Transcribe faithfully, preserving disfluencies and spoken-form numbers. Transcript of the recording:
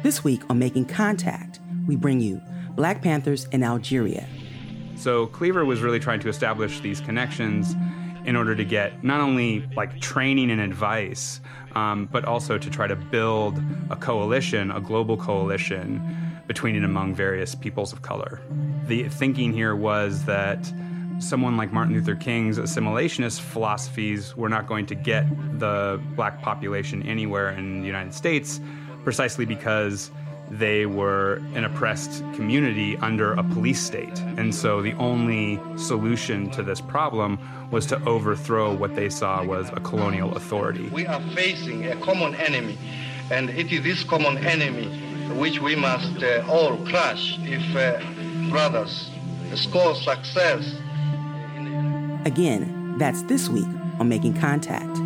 This week on Making Contact, we bring you Black Panthers in Algeria. So Cleaver was really trying to establish these connections in order to get not only like training and advice, um, but also to try to build a coalition, a global coalition between and among various peoples of color. The thinking here was that someone like Martin Luther King's assimilationist philosophies were not going to get the black population anywhere in the United States, precisely because they were an oppressed community under a police state. And so the only solution to this problem was to overthrow what they saw was a colonial authority. We are facing a common enemy, and it is this common enemy which we must uh, all crush if uh, brothers score success. Again, that's this week on Making Contact.